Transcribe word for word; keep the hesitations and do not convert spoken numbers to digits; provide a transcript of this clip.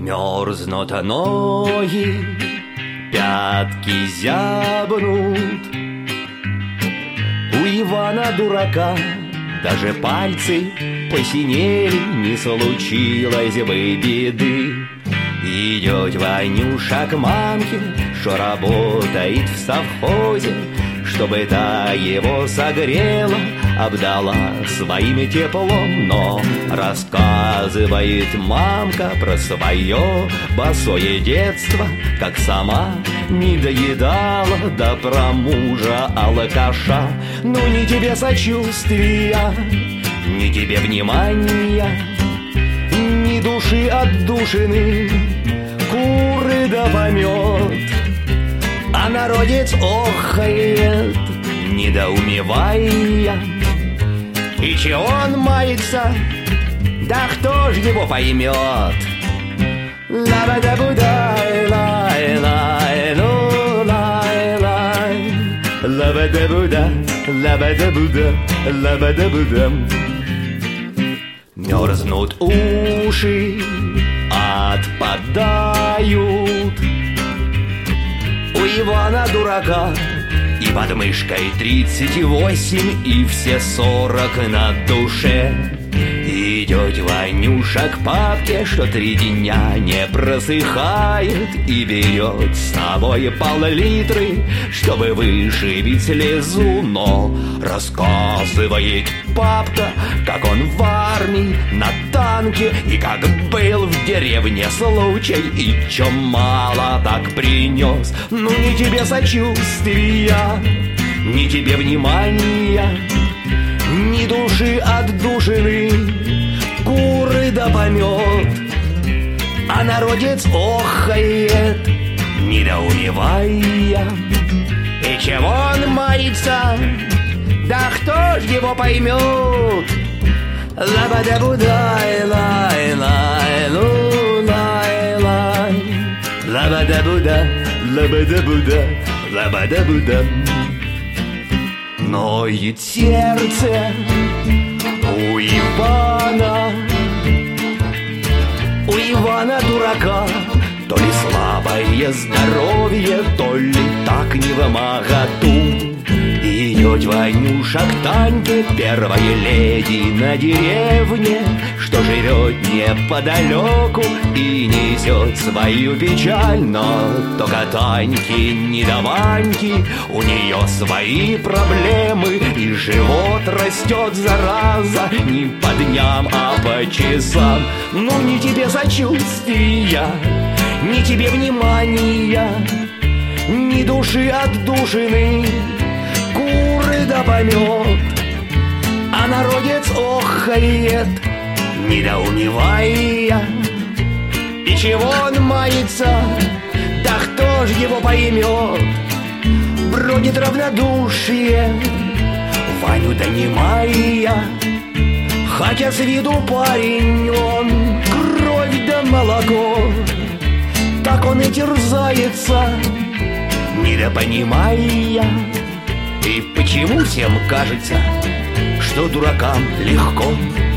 Мерзнут ноги, пятки зябнут. У Ивана дурака даже пальцы посинели, не случилось бы беды. Идет Ванюша к мамке, что работает в совхозе, чтобы та его согрела, обдала своим теплом. Но рассказывает мамка про свое босое детство, как сама не доедала, да про мужа алкаша. Ну ни тебе сочувствия, ни тебе внимания, ни души отдушины, куры да помет. А народец охает, недоумевая. И чего он мается, да кто ж его поймет? Ла-ба-да-бу-дай, лай-лай, ну лай-лай. Ла-ба-да-бу-да, ла-ба-да-бу-да, ла-ба-да-бу-да. Мерзнут уши, отпадают у Ивана дурака, и под мышкой тридцать восемь, и все сорок на душе. Идет Ванюша к папке, что три дня не просыхает, и берет с собой пол-литры, чтобы вышибить слезу. Но рассказывает папка, как он в армии на танке, и как был в деревне случай, и чё мало так принес. Ну ни тебе сочувствия, ни тебе внимания, ни души отдушины, куры да помет. А народец охает, недоумевая. И чего он мается, да кто ж его поймет? Ла-ба-да-бу-дай, лай-лай, ну лай-лай. Ла-ба-да-бу-да, ла-ба-да-бу-да, ла-ба-да-бу-да. Ноет сердце у Ивана, у Ивана дурака. То ли слабое здоровье, то ли так не в моготу. Идет Ванюша к Таньке, первой леди на деревне, что живет неподалеку и несет свою печаль. Но только Таньки не до Ваньки, у нее свои проблемы, и живот растет, зараза, не по дням, а по часам. Ну ни тебе сочувствия, ни тебе внимания, ни души отдушины, куры да помет. А народец охает, недоумевая. И чего он мается, да кто ж его поймет? Бродит равнодушие, Ваню донимая. Хотя с виду парень он кровь да молоко, так он и терзается, недопонимая. И почему всем кажется, что дуракам легко?